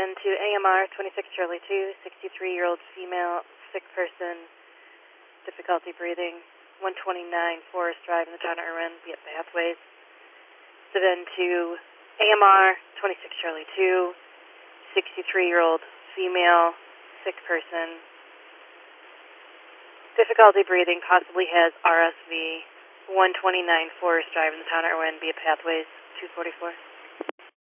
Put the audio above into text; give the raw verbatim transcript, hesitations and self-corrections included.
seven to A M R twenty-six Charlie two, sixty-three-year-old female, sick person, difficulty breathing, one twenty-nine Forest Drive in the town of Irwin, be at Pathways. seven to A M R twenty-six Charlie two, sixty-three-year-old female, sick person, difficulty breathing, possibly has R S V, one twenty-nine Forest Drive in the town of Irwin, be at Pathways, two forty-four.